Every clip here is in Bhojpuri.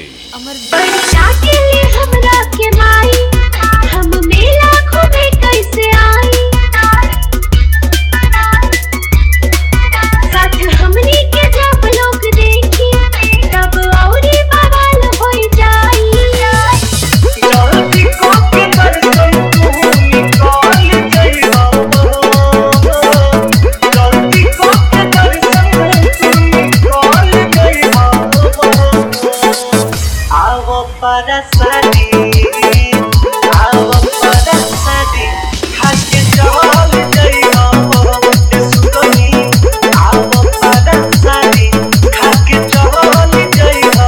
बरसा के लिए हमरा के माई हम मेला घूमे कैसे आई साथ हमनी के जब लोग देखी तब औरी बवाल हो जाई जल्दी को के दर्शन तू निकाल जइहा जल्दी को के दर्शन तू निकाल जइहा आवो परसादी खाके चल जइहा सुतनी आवो परसादी खाके चल जइहा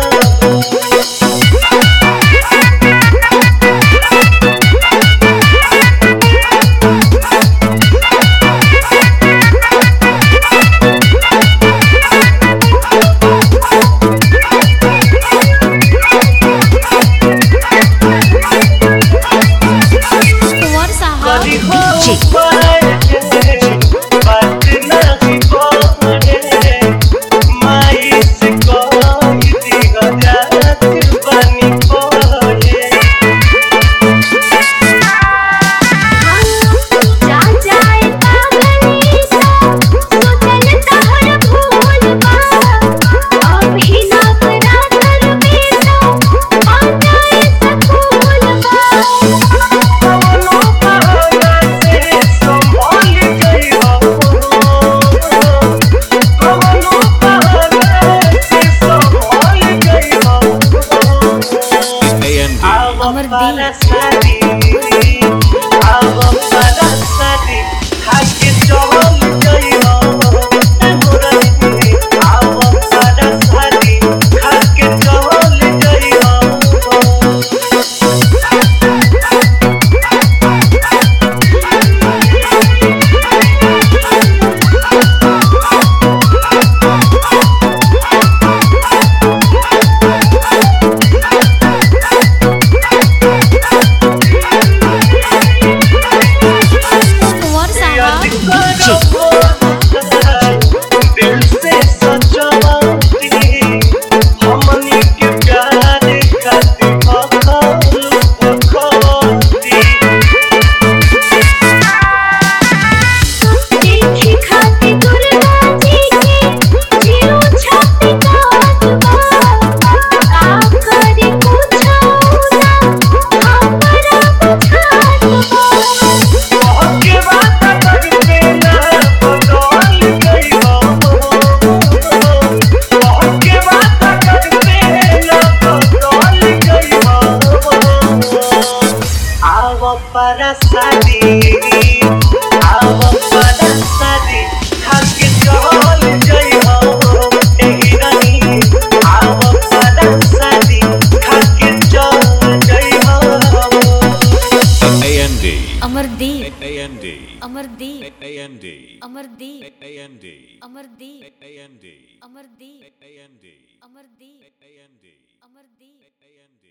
परसादी खाके चल जइहा एही परसादी खाके चल जइहा अमरदीप अमरदीप अमरदीप अमरदीप अमरदीप अमरदीप अमरदीप अमरदीप अमरदीप अमरदीप अमरदीप अमरदीप अमरदीप अमरदीप अमरदीप